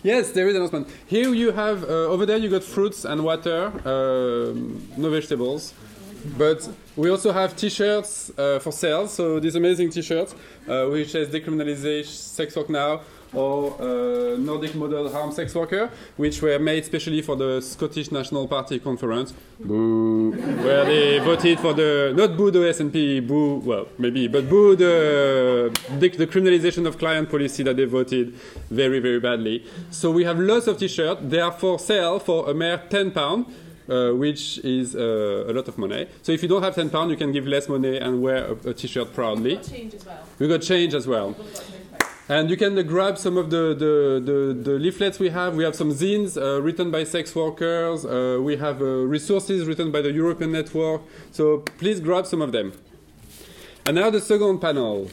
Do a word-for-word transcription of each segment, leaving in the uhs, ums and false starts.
Yes, there is an announcement. Here you have, uh, over there you got fruits and water, uh, no vegetables. But we also have T-shirts uh, for sale. So these amazing T-shirts, uh, which says decriminalization sex work now, or uh, Nordic model harm sex worker, which were made specially for the Scottish National Party conference, boo, where they voted for the, not boo the S N P, boo, well, maybe, but boo the, the, the criminalization of client policy that they voted very, very badly. So we have lots of T-shirts. They are for sale for a mere ten pounds. Uh, which is uh, a lot of money. So if you don't have ten pounds, you can give less money and wear a, a T-shirt proudly. We've got change as well. We've got change as well. And you can uh, grab some of the, the, the, the leaflets we have. We have some zines uh, written by sex workers. Uh, we have uh, resources written by the European Network. So please grab some of them. And now the second panel.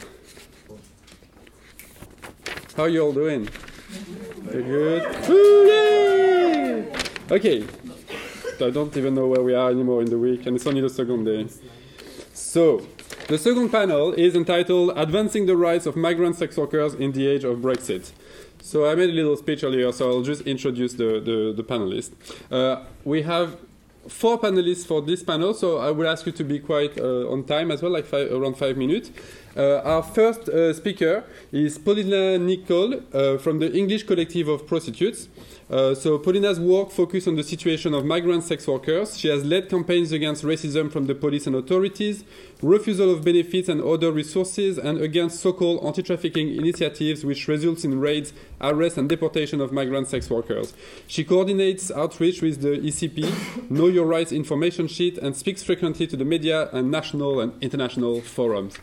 How are you all doing? Very good. Woo, yay! Okay. I don't even know where we are anymore in the week, and it's only the second day. So, the second panel is entitled Advancing the Rights of Migrant Sex Workers in the Age of Brexit. So I made a little speech earlier, so I'll just introduce the, the, the panelists. Uh, we have four panelists for this panel, so I will ask you to be quite uh, on time as well, like five, around five minutes. Uh, our first uh, speaker is Paulina Nicol uh, from the English Collective of Prostitutes. Uh, so Paulina's work focuses on the situation of migrant sex workers. She has led campaigns against racism from the police and authorities, refusal of benefits and other resources, and against so-called anti-trafficking initiatives which results in raids, arrest and deportation of migrant sex workers. She coordinates outreach with the E C P, Know Your Rights information sheet, and speaks frequently to the media and national and international forums.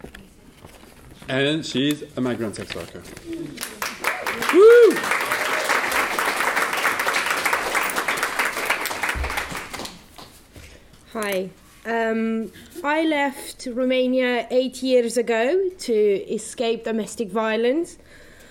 And she's a migrant sex worker. Woo! Hi. Um, I left Romania eight years ago to escape domestic violence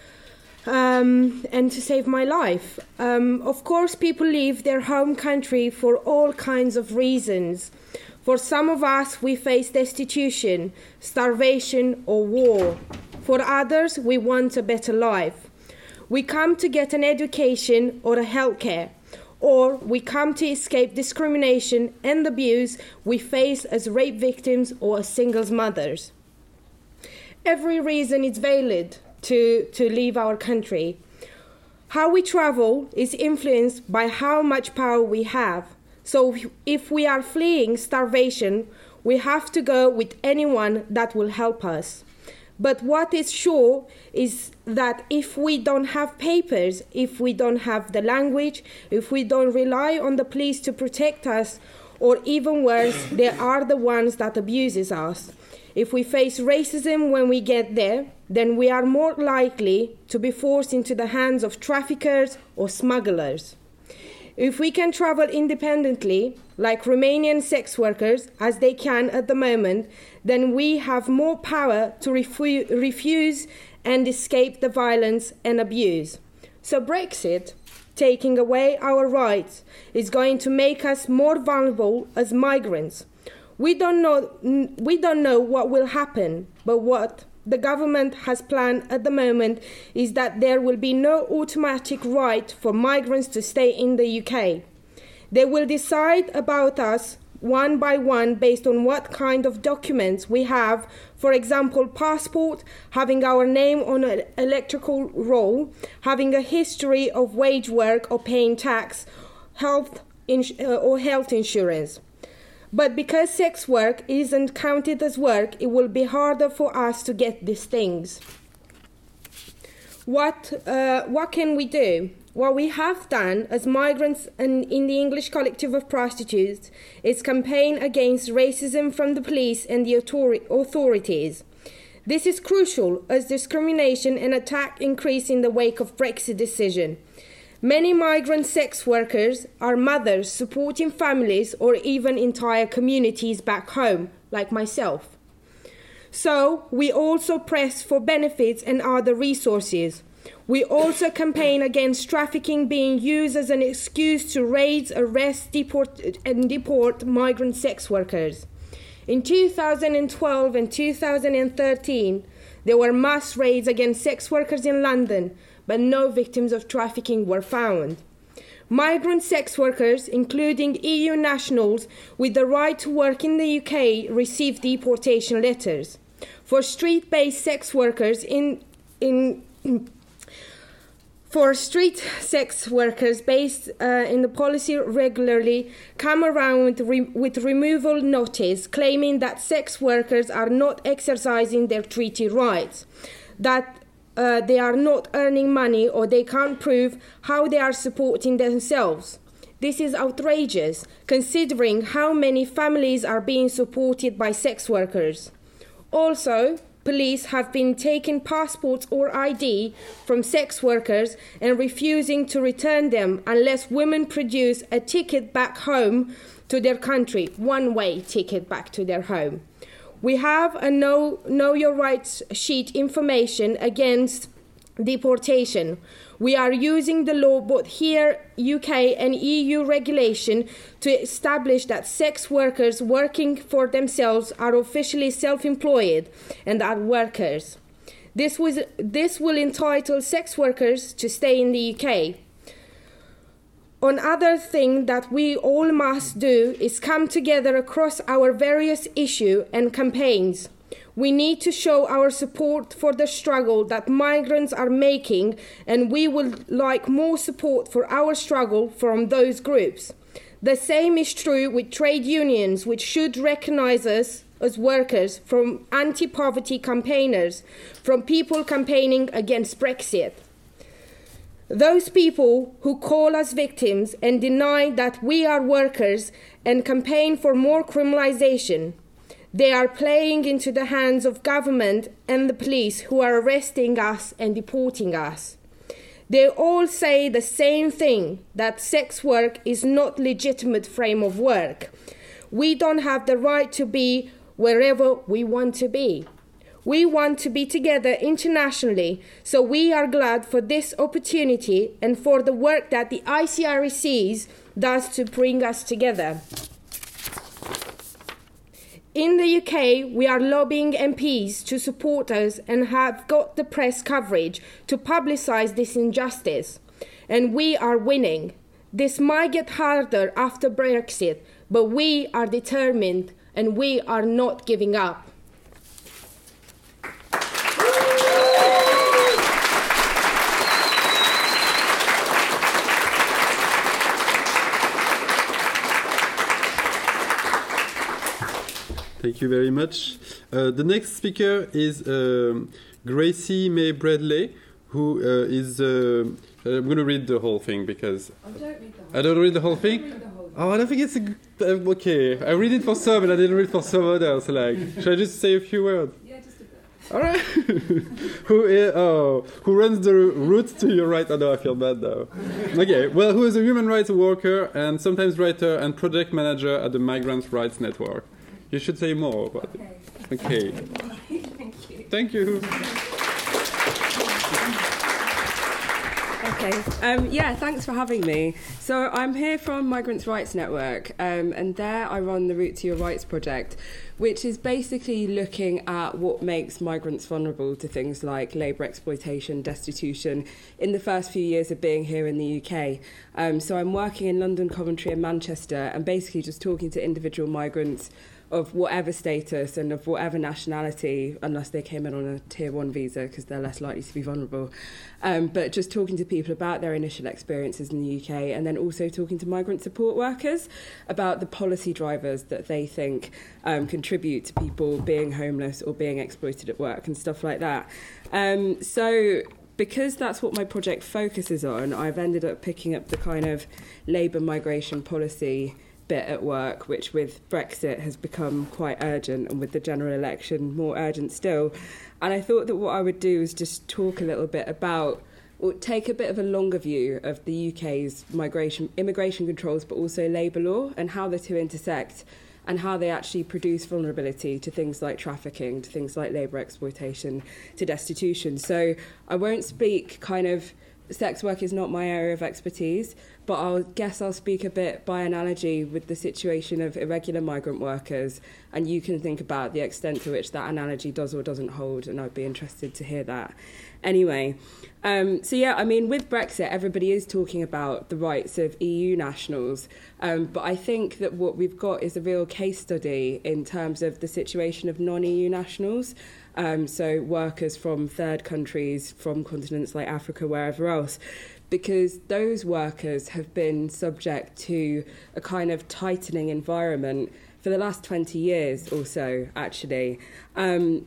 um, and to save my life. Um, of course, people leave their home country for all kinds of reasons. For some of us, we face destitution, starvation, or war. For others, we want a better life. We come to get an education or a healthcare, or we come to escape discrimination and abuse we face as rape victims or as singles mothers. Every reason is valid to, to leave our country. How we travel is influenced by how much power we have. So if we are fleeing starvation, we have to go with anyone that will help us. But what is sure is that if we don't have papers, if we don't have the language, if we don't rely on the police to protect us, or even worse, they are the ones that abuses us. If we face racism when we get there, then we are more likely to be forced into the hands of traffickers or smugglers. If we can travel independently, like Romanian sex workers, as they can at the moment, then we have more power to refu- refuse and escape the violence and abuse. So Brexit, taking away our rights, is going to make us more vulnerable as migrants. We don't know, we don't know what will happen, but what the government has planned at the moment is that there will be no automatic right for migrants to stay in the U K. They will decide about us one by one based on what kind of documents we have, for example, passport, having our name on an electoral roll, having a history of wage work or paying tax, health ins- uh, or health insurance. But because sex work isn't counted as work, it will be harder for us to get these things. What, uh, what can we do? What we have done as migrants and in the English Collective of Prostitutes is campaign against racism from the police and the authori- authorities. This is crucial as discrimination and attack increase in the wake of Brexit decision. Many migrant sex workers are mothers supporting families or even entire communities back home, like myself. So we also press for benefits and other resources. We also campaign against trafficking being used as an excuse to raid, arrest, deport, and deport migrant sex workers. In two thousand twelve and two thousand thirteen, there were mass raids against sex workers in London, but no victims of trafficking were found. Migrant sex workers, including E U nationals with the right to work in the U K, received deportation letters. For street-based sex workers in in For street sex workers based uh, in the policy regularly come around with, re- with removal notice claiming that sex workers are not exercising their treaty rights, that uh, they are not earning money or they can't prove how they are supporting themselves. This is outrageous, considering how many families are being supported by sex workers. Also, police have been taking passports or I D from sex workers and refusing to return them unless women produce a ticket back home to their country, one-way ticket back to their home. We have a know, know your rights sheet information against deportation. We are using the law both here, U K and E U regulation to establish that sex workers working for themselves are officially self-employed and are workers. This, was, this will entitle sex workers to stay in the U K. Another thing that we all must do is come together across our various issues and campaigns. We need to show our support for the struggle that migrants are making, and we would like more support for our struggle from those groups. The same is true with trade unions, which should recognise us as workers, from anti-poverty campaigners, from people campaigning against Brexit. Those people who call us victims and deny that we are workers and campaign for more criminalisation, they are playing into the hands of government and the police who are arresting us and deporting us. They all say the same thing, that sex work is not legitimate frame of work. We don't have the right to be wherever we want to be. We want to be together internationally, so we are glad for this opportunity and for the work that the I C R C does to bring us together. In the U K, we are lobbying M Ps to support us and have got the press coverage to publicise this injustice. And we are winning. This might get harder after Brexit, but we are determined and we are not giving up. Thank you very much. Uh, the next speaker is um, Gracie May Bradley, who uh, is... Uh, I'm going to read the whole thing because... I don't read the whole I don't read the whole thing? Read the whole Oh, I don't think it's... A, uh, okay, I read it for some and I didn't read it for someone else. Like, should I just say a few words? Yeah, just a bit. All right. who is, oh, who runs the route to your right? Oh, no, I feel bad now. Okay, well, who is a human rights worker and sometimes writer and project manager at the Migrant Rights Network. You should say more about Okay. it. Okay. Thank you. Thank you. Okay. Um, yeah, thanks for having me. So I'm here from Migrants' Rights Network, um, and there I run the Route to Your Rights project, which is basically looking at what makes migrants vulnerable to things like labour exploitation, destitution, in the first few years of being here in the U K. Um, so I'm working in London, Coventry and Manchester, and basically just talking to individual migrants of whatever status and of whatever nationality, unless they came in on a tier one visa, because they're less likely to be vulnerable. Um, but just talking to people about their initial experiences in the U K, and then also talking to migrant support workers about the policy drivers that they think um, contribute to people being homeless or being exploited at work and stuff like that. Um, so because that's what my project focuses on, I've ended up picking up the kind of labour migration policy bit at work, which with Brexit has become quite urgent, and with the general election more urgent still. And I thought that what I would do is just talk a little bit about, or take a bit of a longer view of the U K's migration, immigration controls, but also labour law, and how the two intersect, and how they actually produce vulnerability to things like trafficking, to things like labour exploitation, to destitution. So I won't speak kind of, sex work is not my area of expertise, but I guess I'll speak a bit by analogy with the situation of irregular migrant workers, and you can think about the extent to which that analogy does or doesn't hold, and I'd be interested to hear that. Anyway, um, so yeah, I mean, with Brexit, everybody is talking about the rights of E U nationals, um, but I think that what we've got is a real case study in terms of the situation of non-E U nationals, um, so workers from third countries, from continents like Africa, wherever else, because those workers have been subject to a kind of tightening environment for the last twenty years or so, actually. Um,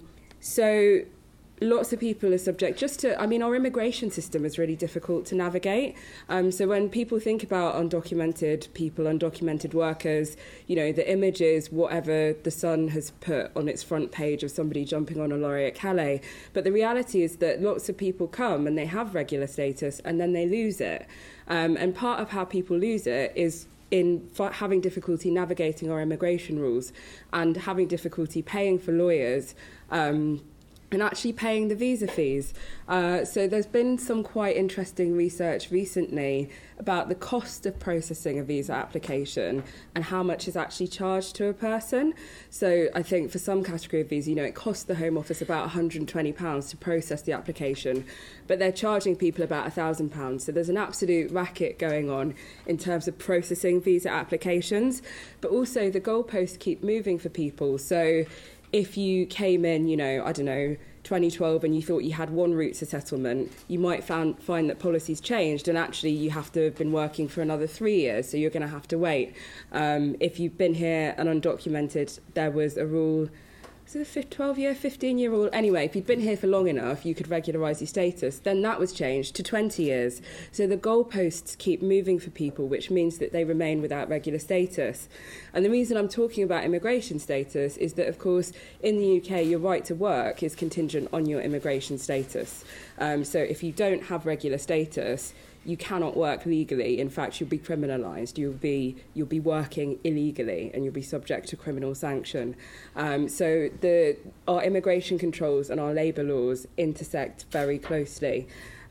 so lots of people are subject just to, I mean, our immigration system is really difficult to navigate. Um, so when people think about undocumented people, undocumented workers, you know, the image is whatever the Sun has put on its front page of somebody jumping on a lorry at Calais. But the reality is that lots of people come and they have regular status and then they lose it. Um, and part of how people lose it is in f- having difficulty navigating our immigration rules and having difficulty paying for lawyers, um, and actually paying the visa fees. Uh, so there's been some quite interesting research recently about the cost of processing a visa application and how much is actually charged to a person. So I think for some category of visa, you know, it costs the Home Office about one hundred twenty pounds to process the application, but they're charging people about one thousand pounds. So there's an absolute racket going on in terms of processing visa applications, but also the goalposts keep moving for people. So if you came in, you know, I don't know, twenty twelve and you thought you had one route to settlement, you might found, find that policy's changed and actually you have to have been working for another three years, so you're going to have to wait. Um, if you've been here and undocumented, there was a rule, was it a twelve-year, fifteen-year rule? Anyway, if you'd been here for long enough, you could regularise your status. Then that was changed to twenty years. So the goalposts keep moving for people, which means that they remain without regular status. And the reason I'm talking about immigration status is that, of course, in the U K, your right to work is contingent on your immigration status. Um, so if you don't have regular status, you cannot work legally. In fact, you'll be criminalised. You'll be you'll be working illegally, and you'll be subject to criminal sanction. Um, so the our immigration controls and our labour laws intersect very closely.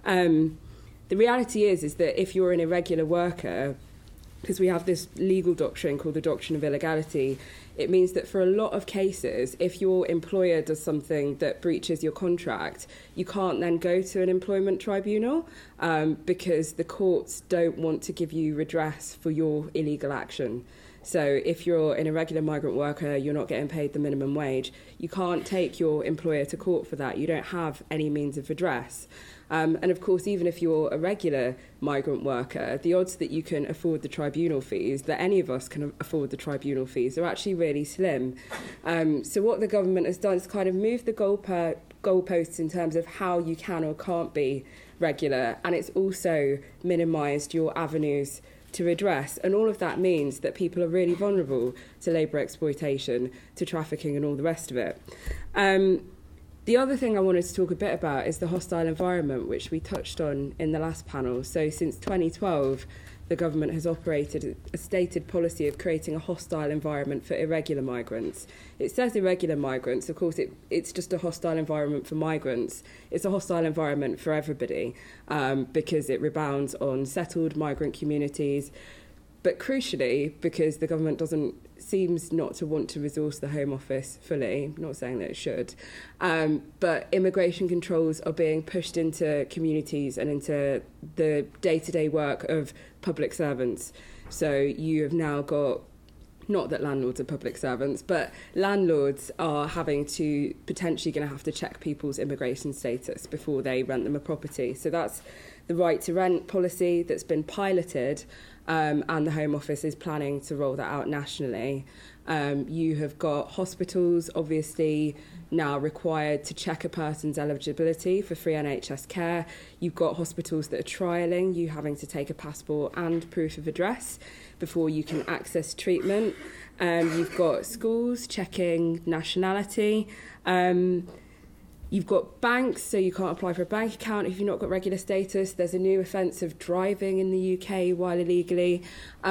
Um, the reality is is that if you're an irregular worker, because we have this legal doctrine called the doctrine of illegality, it means that for a lot of cases, if your employer does something that breaches your contract, you can't then go to an employment tribunal um, because the courts don't want to give you redress for your illegal action. So if you're an irregular migrant worker, you're not getting paid the minimum wage, you can't take your employer to court for that. You don't have any means of redress. Um, and of course, even if you're a regular migrant worker, the odds that you can afford the tribunal fees, that any of us can afford the tribunal fees, are actually really slim. Um, so what the government has done is kind of move the goalpo- goalposts in terms of how you can or can't be regular, and it's also minimised your avenues to redress. And all of that means that people are really vulnerable to labour exploitation, to trafficking and all the rest of it. Um, The other thing I wanted to talk a bit about is the hostile environment, which we touched on in the last panel. So since twenty twelve, the government has operated a stated policy of creating a hostile environment for irregular migrants. It says irregular migrants. Of course, it, it's just a hostile environment for migrants. It's a hostile environment for everybody um, because it rebounds on settled migrant communities. But crucially, because the government doesn't seems not to want to resource the Home Office fully, I'm not saying that it should, um, but immigration controls are being pushed into communities and into the day-to-day work of public servants. So you have now got, not that landlords are public servants, but landlords are having to, potentially going to have to check people's immigration status before they rent them a property. So that's the right to rent policy that's been piloted, um, and the Home Office is planning to roll that out nationally. Um, you have got hospitals, obviously, now required to check a person's eligibility for free N H S care. You've got hospitals that are trialling you having to take a passport and proof of address before you can access treatment. Um, you've got schools checking nationality. Um, You've got banks, so you can't apply for a bank account if you've not got regular status. There's a new offence of driving in the U K while illegally.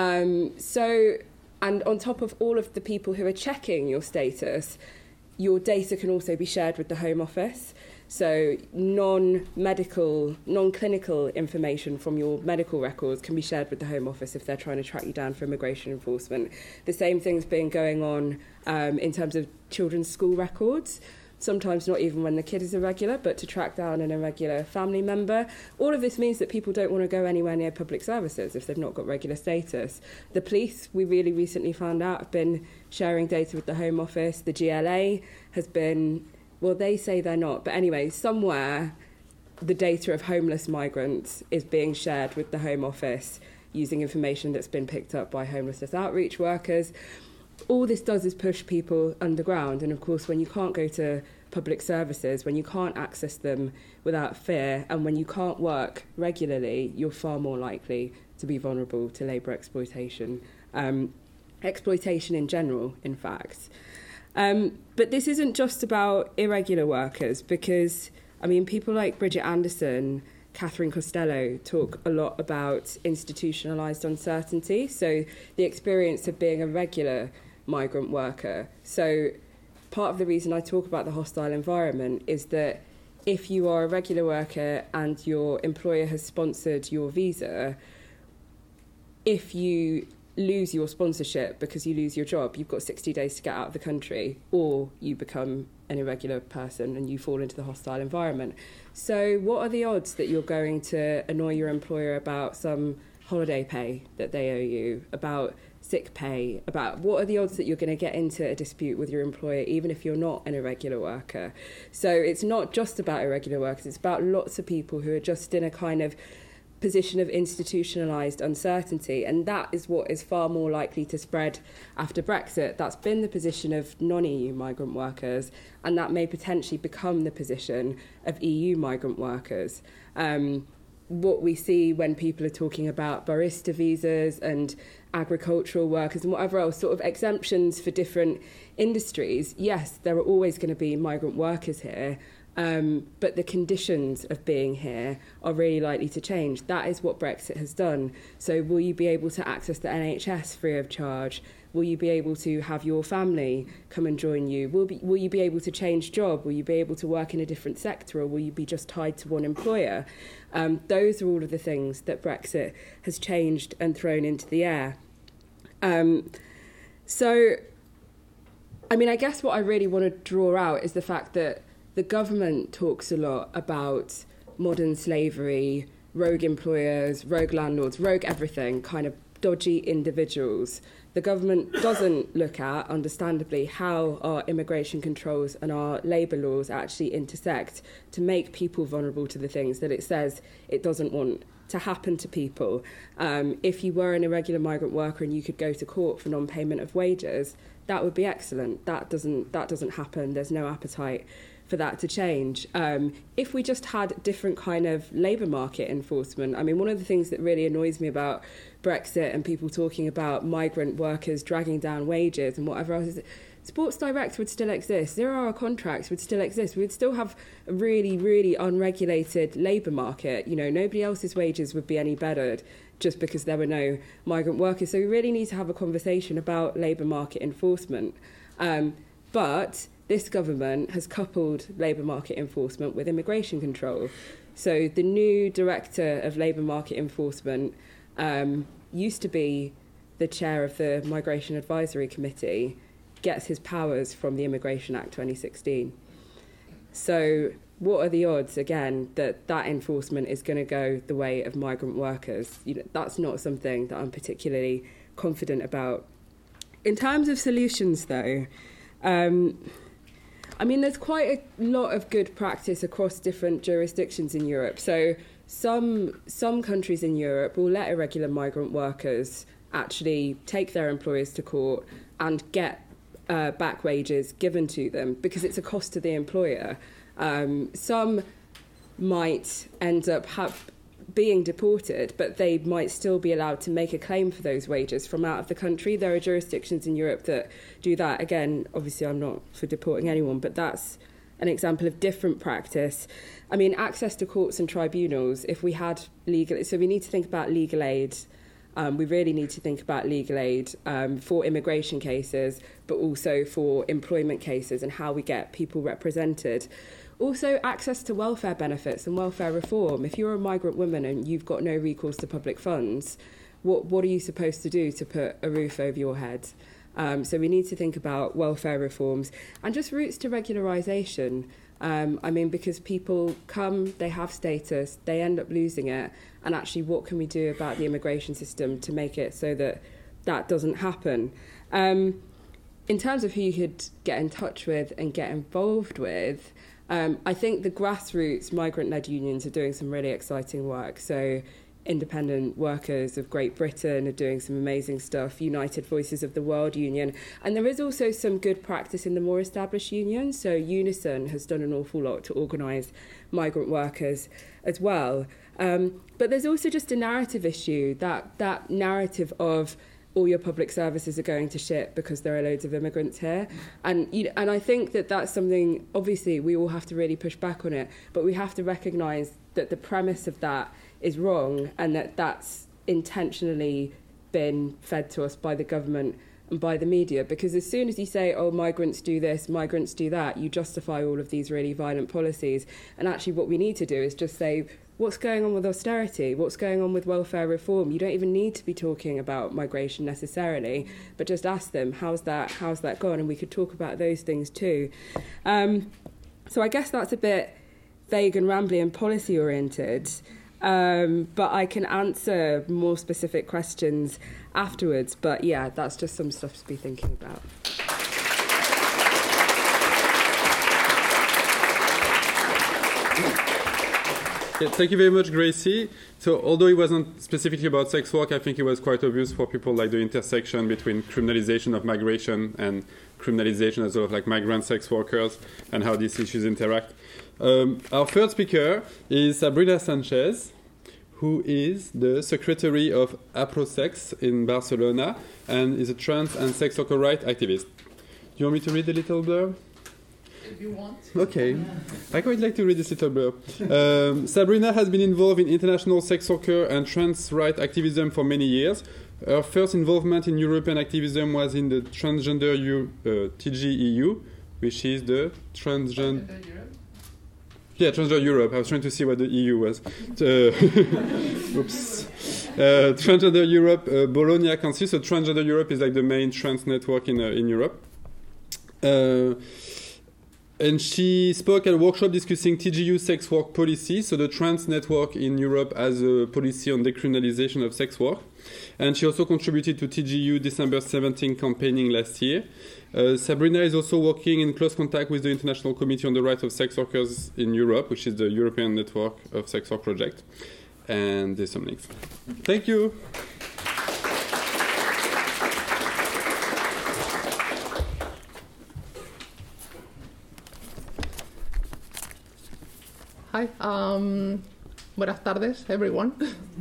Um, so, and on top of all of the people who are checking your status, your data can also be shared with the Home Office. So non-medical, non-clinical information from your medical records can be shared with the Home Office if they're trying to track you down for immigration enforcement. The same thing's been going on um, in terms of children's school records. sometimes not even when the kid is irregular, but to track down an irregular family member. All of this means that people don't want to go anywhere near public services if they've not got regular status. The police, we really recently found out, have been sharing data with the Home Office. The G L A has been, well, they say they're not, but anyway, somewhere the data of homeless migrants is being shared with the Home Office using information that's been picked up by homelessness outreach workers. All this does is push people underground, and of course when you can't go to public services, when you can't access them without fear, and when you can't work regularly, you're far more likely to be vulnerable to labour exploitation, um, exploitation in general, in fact. Um, but this isn't just about irregular workers, because, I mean, people like Bridget Anderson, Catherine Costello talk a lot about institutionalised uncertainty, so the experience of being a regular migrant worker. So part of the reason I talk about the hostile environment is that if you are a regular worker and your employer has sponsored your visa, if you lose your sponsorship because you lose your job, you've got sixty days to get out of the country, or you become an irregular person and you fall into the hostile environment. So what are the odds that you're going to annoy your employer about some holiday pay that they owe you, about sick pay, about what are the odds that you're going to get into a dispute with your employer even if you're not an irregular worker? So it's not just about irregular workers, it's about lots of people who are just in a kind of position of institutionalised uncertainty, and that is what is far more likely to spread after Brexit. That's been the position of non-E U migrant workers, and that may potentially become the position of E U migrant workers. Um, what we see when people are talking about barista visas and agricultural workers and whatever else, sort of exemptions for different industries, yes, there are always going to be migrant workers here, um, but the conditions of being here are really likely to change. That is what Brexit has done. So will you be able to access the N H S free of charge? Will you be able to have your family come and join you? Will, be, will you be able to change job? Will you be able to work in a different sector, or will you be just tied to one employer? Um, those are all of the things that Brexit has changed and thrown into the air. Um, so, I mean, I guess what I really want to draw out is the fact that the government talks a lot about modern slavery, rogue employers, rogue landlords, rogue everything, kind of dodgy individuals. The government doesn't look at, understandably, how our immigration controls and our labour laws actually intersect to make people vulnerable to the things that it says it doesn't want to happen to people. Um, if you were an irregular migrant worker and you could go to court for non-payment of wages, that would be excellent. That doesn't that doesn't happen. There's no appetite for that to change. Um, if we just had different kind of labour market enforcement, I mean, one of the things that really annoys me about Brexit and people talking about migrant workers dragging down wages and whatever else is that Sports Direct would still exist, zero-hour contracts would still exist, we'd still have a really, really unregulated labour market. You know, nobody else's wages would be any better just because there were no migrant workers. So we really need to have a conversation about labour market enforcement. Um, but this government has coupled labour market enforcement with immigration control. So the new Director of Labour Market Enforcement um, used to be the chair of the Migration Advisory Committee, gets his powers from the Immigration Act twenty sixteen. So what are the odds, again, that that enforcement is going to go the way of migrant workers? You know, that's not something that I'm particularly confident about. In terms of solutions, though, um, I mean, there's quite a lot of good practice across different jurisdictions in Europe. So some some countries in Europe will let irregular migrant workers actually take their employers to court and get uh, back wages given to them because it's a cost to the employer. Um, some might end up have, being deported, but they might still be allowed to make a claim for those wages from out of the country. There are jurisdictions in Europe that do that. Again, obviously I'm not for deporting anyone, but that's an example of different practice. I mean, access to courts and tribunals, if we had legal... So we need to think about legal aid. Um, we really need to think about legal aid um, for immigration cases, but also for employment cases and how we get people represented. Also, access to welfare benefits and welfare reform. If you're a migrant woman and you've got no recourse to public funds, what what are you supposed to do to put a roof over your head? Um, so we need to think about welfare reforms and just routes to regularisation. Um, I mean, because people come, they have status, they end up losing it, and actually what can we do about the immigration system to make it so that that doesn't happen? Um, in terms of who you could get in touch with and get involved with, um, I think the grassroots migrant-led unions are doing some really exciting work. So Independent Workers of Great Britain are doing some amazing stuff, United Voices of the World Union. And there is also some good practice in the more established unions. So Unison has done an awful lot to organise migrant workers as well. Um, but there's also just a narrative issue, that, that narrative of all your public services are going to shit because there are loads of immigrants here. And, you know, and I think that that's something, obviously, we all have to really push back on it, but we have to recognise that the premise of that is wrong, and that that's intentionally been fed to us by the government and by the media. Because as soon as you say, oh, migrants do this, migrants do that, you justify all of these really violent policies. And actually what we need to do is just say, what's going on with austerity? What's going on with welfare reform? You don't even need to be talking about migration necessarily, but just ask them, how's that, how's that gone? And we could talk about those things too. Um, so I guess that's a bit vague and rambly and policy-oriented. Um, but I can answer more specific questions afterwards. But yeah, that's just some stuff to be thinking about. Yeah, thank you very much, Gracie. So although it wasn't specifically about sex work, I think it was quite obvious for people like the intersection between criminalization of migration and criminalization as well of like migrant sex workers and how these issues interact. Um, our third speaker is Sabrina Sanchez, who is the secretary of APROSEX in Barcelona and is a trans and sex worker rights activist. Do you want me to read the little blurb? If you want. Okay. I quite like to read this little blurb. Um, Sabrina has been involved in international sex worker and trans rights activism for many years. Her first involvement in European activism was in the Transgender U, uh, T G E U, which is the Transgender... Yeah, Transgender Europe. I was trying to see what the E U was. Uh, oops. Uh, Transgender Europe, uh, Bologna Council. So Transgender Europe is like the main trans network in uh, in Europe. Uh, and she spoke at a workshop discussing T G U sex work policy. So the trans network in Europe has a policy on decriminalization of sex work. And she also contributed to T G U December seventeenth campaigning last year. Uh, Sabrina is also working in close contact with the International Committee on the Rights of Sex Workers in Europe, which is the European Network of Sex Work Project. And there's some links. Thank you. Hi. Um, buenas tardes, everyone.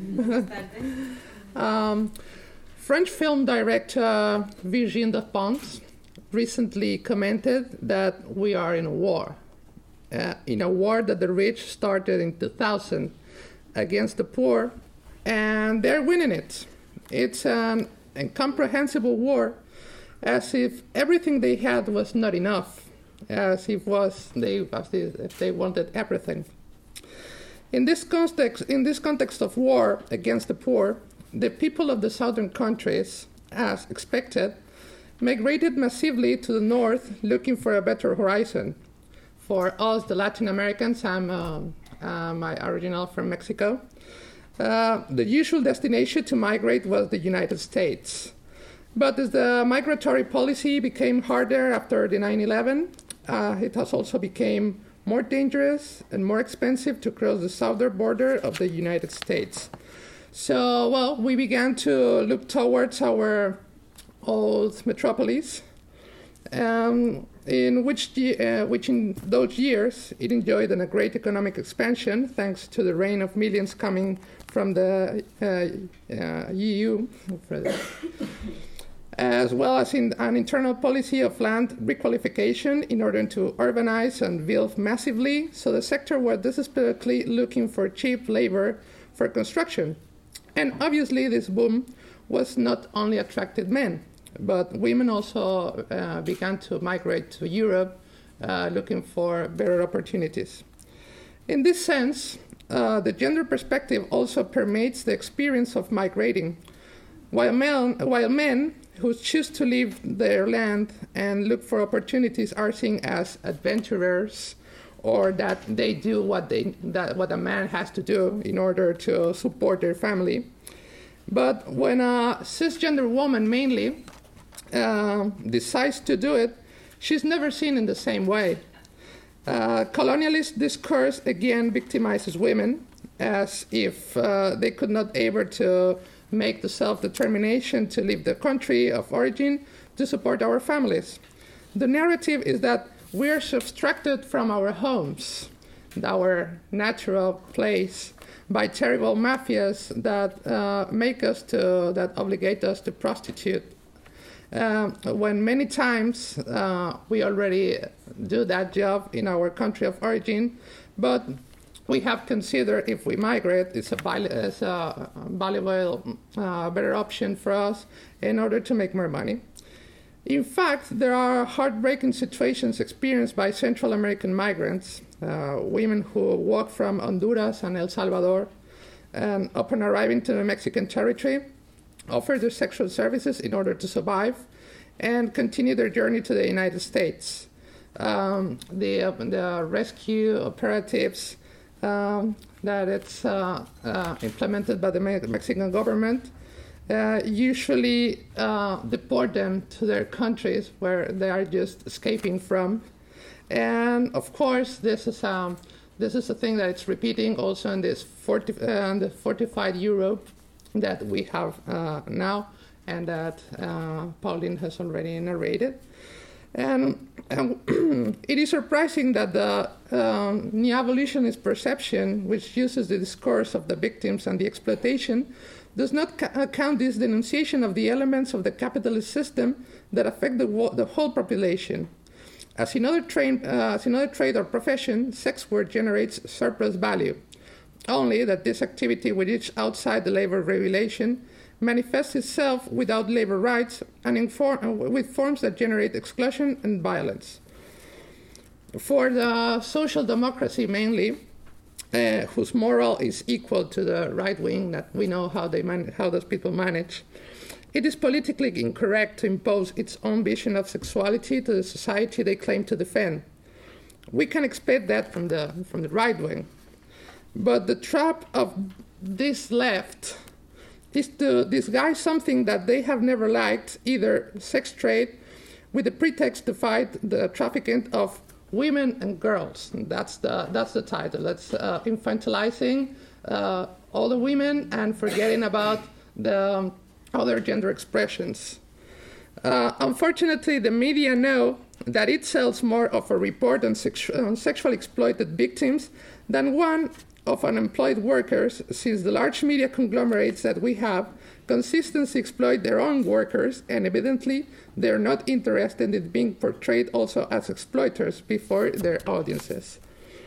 um, French film director Virginie Despentes recently commented that we are in a war, uh, in a war that the rich started in two thousand against the poor, and they're winning it. It's an incomprehensible war, as if everything they had was not enough, as if was they as if they wanted everything. In this context, in this context of war against the poor, the people of the southern countries, as expected, migrated massively to the north looking for a better horizon. For us, the Latin Americans, I'm uh, uh, my original from Mexico, uh, the usual destination to migrate was the United States. But as the migratory policy became harder after the nine eleven, uh, it has also become more dangerous and more expensive to cross the southern border of the United States. So, well, we began to look towards our old metropolis, um, in which, uh, which in those years it enjoyed a great economic expansion thanks to the reign of millions coming from the uh, uh, E U, as well as in an internal policy of land requalification in order to urbanize and build massively. So the sector was desperately looking for cheap labor for construction. And obviously this boom was not only attracted men, but women also uh, began to migrate to Europe uh, looking for better opportunities. In this sense, uh, the gender perspective also permeates the experience of migrating. While men, while men who choose to leave their land and look for opportunities are seen as adventurers, or that they do what they that what a man has to do in order to support their family. But when a cisgender woman mainly uh, decides to do it, she's never seen in the same way. Uh, colonialist discourse again victimizes women as if uh, they could not able to make the self-determination to leave the country of origin to support our families. The narrative is that we are subtracted from our homes, our natural place, by terrible mafias that uh, make us to, that obligate us to prostitute. Uh, when many times uh, we already do that job in our country of origin, but we have considered if we migrate, it's a, val- it's a valuable, uh, better option for us in order to make more money. In fact, there are heartbreaking situations experienced by Central American migrants, uh, women who walk from Honduras and El Salvador, and upon arriving to the Mexican territory, offer their sexual services in order to survive and continue their journey to the United States. Um, the, uh, the rescue operatives um, that it's uh, uh, implemented by the Mexican government uh, usually uh, deport them to their countries where they are just escaping from. And of course, this is um, this is a thing that it's repeating also in this forty, uh, the fortified Europe that we have uh, now, and that uh, Pauline has already narrated. And, and it is surprising that the um, neo-abolitionist perception, which uses the discourse of the victims and the exploitation, does not ca- count this denunciation of the elements of the capitalist system that affect the, wo- the whole population. As in other trade, uh, as in other trade or profession, sex work generates surplus value. Only that this activity, which is outside the labor regulation, manifests itself without labor rights and in form, with forms that generate exclusion and violence. For the social democracy mainly, uh, whose moral is equal to the right wing, that we know how they man- how those people manage, it is politically incorrect to impose its own vision of sexuality to the society they claim to defend. We can expect that from the from the right wing. But the trap of this left is to disguise something that they have never liked, either sex trade, with the pretext to fight the trafficking of women and girls. And that's the that's the title. That's uh, infantilizing uh, all the women and forgetting about the um, other gender expressions. Uh, unfortunately, the media know that it sells more of a report on, sexu- on sexually exploited victims than one of unemployed workers, since the large media conglomerates that we have consistently exploit their own workers, and evidently they're not interested in being portrayed also as exploiters before their audiences.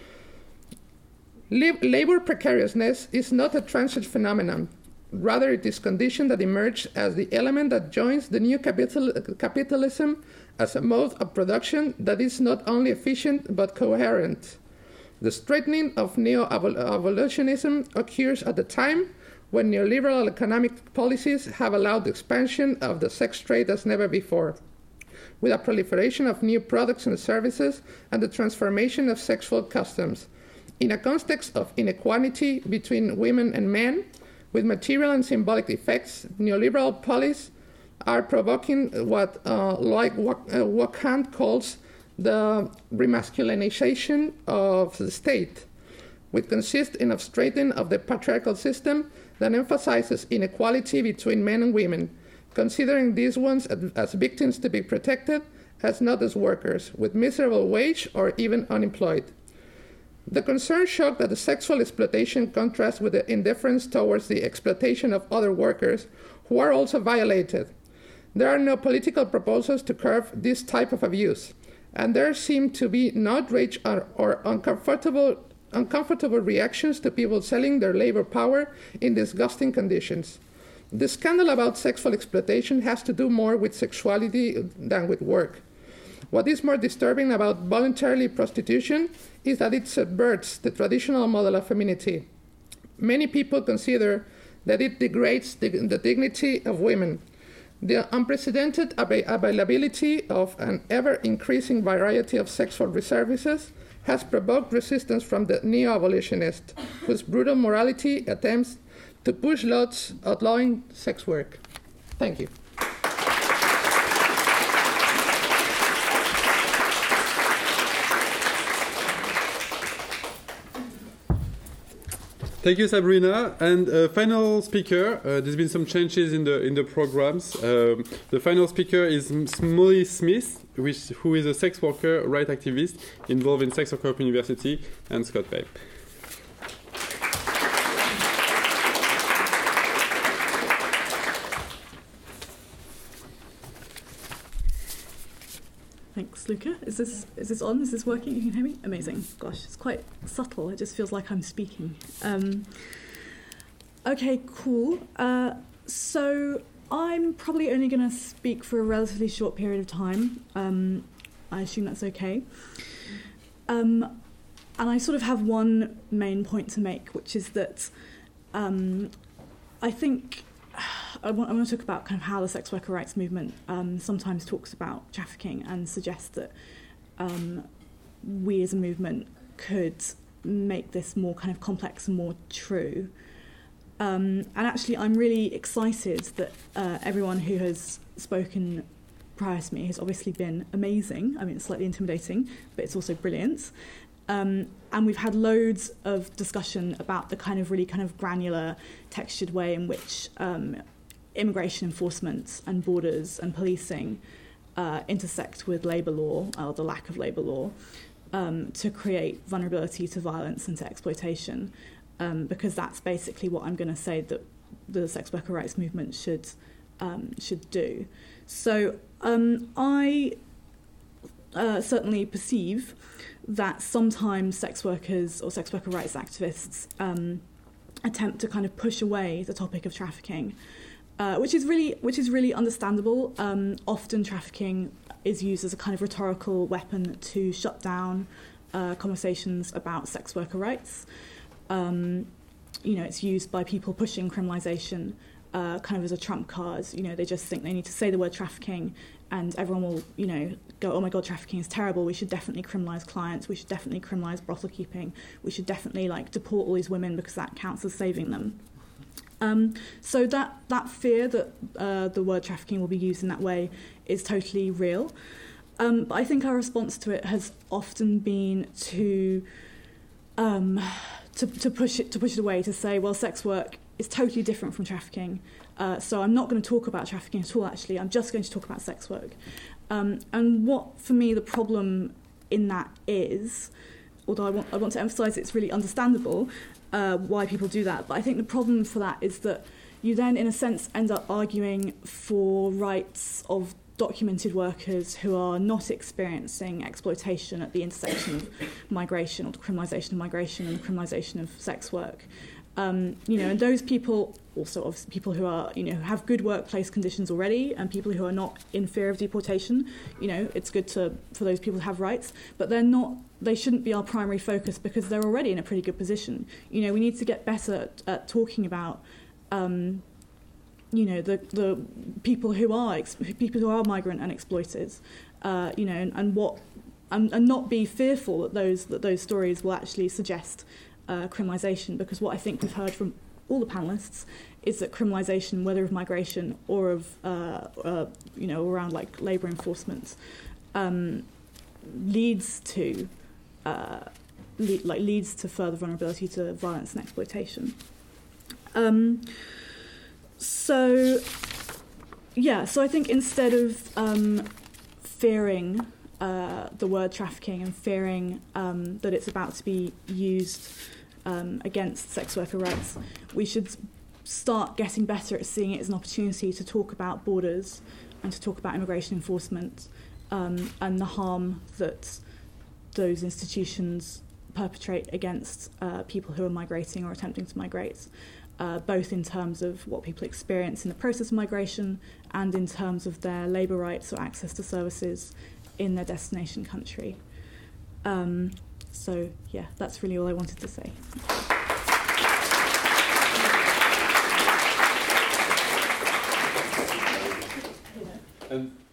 Lab- labor precariousness is not a transient phenomenon. Rather, it is condition that emerged as the element that joins the new capital- capitalism as a mode of production that is not only efficient but coherent. The straightening of neo-evolutionism occurs at the time when neoliberal economic policies have allowed the expansion of the sex trade as never before, with a proliferation of new products and services and the transformation of sexual customs. In a context of inequality between women and men, with material and symbolic effects, neoliberal policies are provoking what, uh, like what, uh, what Kant calls the remasculinization of the state, which consists in a straightening of the patriarchal system that emphasizes inequality between men and women, considering these ones as victims to be protected, as not as workers, with miserable wage or even unemployed. The concern shows that the sexual exploitation contrasts with the indifference towards the exploitation of other workers who are also violated. There are no political proposals to curb this type of abuse, and there seem to be no outrage or, or uncomfortable, uncomfortable reactions to people selling their labor power in disgusting conditions. The scandal about sexual exploitation has to do more with sexuality than with work. What is more disturbing about voluntary prostitution is that it subverts the traditional model of femininity. Many people consider that it degrades the, the dignity of women. The unprecedented ab- availability of an ever-increasing variety of sexual services has provoked resistance from the neo-abolitionists, whose brutal morality attempts to push laws outlawing sex work. Thank you. Thank you, Sabrina. And uh, final speaker. Uh, there's been some changes in the in the programs. Um, the final speaker is Molly Smith, which, who is a sex worker, right activist involved in Sex Worker Open University, and Scott Pape. Thanks, Luca. Is this is this on? Is this working? You can hear me? Amazing. Gosh, it's quite subtle. It just feels like I'm speaking. Um, okay, cool. Uh, so I'm probably only going to speak for a relatively short period of time. Um, I assume that's okay. Um, and I sort of have one main point to make, which is that um, I think I want, I want to talk about kind of how the sex worker rights movement um, sometimes talks about trafficking and suggests that um, we as a movement could make this more kind of complex and more true. Um, and actually, I'm really excited that uh, everyone who has spoken prior to me has obviously been amazing. I mean, it's slightly intimidating, but it's also brilliant. Um, and we've had loads of discussion about the kind of really kind of granular, textured way in which um, immigration enforcement and borders and policing uh, intersect with labour law, or the lack of labour law, um, to create vulnerability to violence and to exploitation. Um, because that's basically what I'm going to say that the sex worker rights movement should um, should do. So um, I uh, certainly perceive that sometimes sex workers or sex worker rights activists um, attempt to kind of push away the topic of trafficking, uh, which is really which is really understandable. Um, often trafficking is used as a kind of rhetorical weapon to shut down uh, conversations about sex worker rights. Um, you know, it's used by people pushing criminalisation uh, kind of as a trump card. You know, they just think they need to say the word trafficking and everyone will, you know, go, oh my God, trafficking is terrible. We should definitely criminalise clients. We should definitely criminalise brothel keeping. We should definitely, like, deport all these women because that counts as saving them. Um, so that, that fear that uh, the word trafficking will be used in that way is totally real. Um, but I think our response to it has often been to... Um, To, to push it to push it away, to say, well, sex work is totally different from trafficking. Uh, so I'm not going to talk about trafficking at all, actually. I'm just going to talk about sex work. Um, and what, for me, the problem in that is, although I want, I want to emphasise it's really understandable uh, why people do that, but I think the problem for that is that you then, in a sense, end up arguing for rights of documented workers who are not experiencing exploitation at the intersection of migration, or the criminalisation of migration and the criminalisation of sex work. Um, you know, and those people, also obviously people who are, you know, who have good workplace conditions already, and people who are not in fear of deportation. You know, it's good to for those people to have rights, but they're not. They shouldn't be our primary focus because they're already in a pretty good position. You know, we need to get better at, at talking about. Um, you know, the the people who are ex- people who are migrant and exploited, uh, you know, and, and what, and, and not be fearful that those that those stories will actually suggest uh, criminalisation. Because what I think we've heard from all the panelists is that criminalisation, whether of migration or of uh, uh, you know around like labour enforcement, um, leads to uh, le- like leads to further vulnerability to violence and exploitation. Um, So, yeah, so I think instead of um, fearing uh, the word trafficking and fearing um, that it's about to be used um, against sex worker rights, we should start getting better at seeing it as an opportunity to talk about borders and to talk about immigration enforcement um, and the harm that those institutions perpetrate against uh, people who are migrating or attempting to migrate. Uh, both in terms of what people experience in the process of migration and in terms of their labour rights or access to services in their destination country. Um, so, yeah, that's really all I wanted to say. And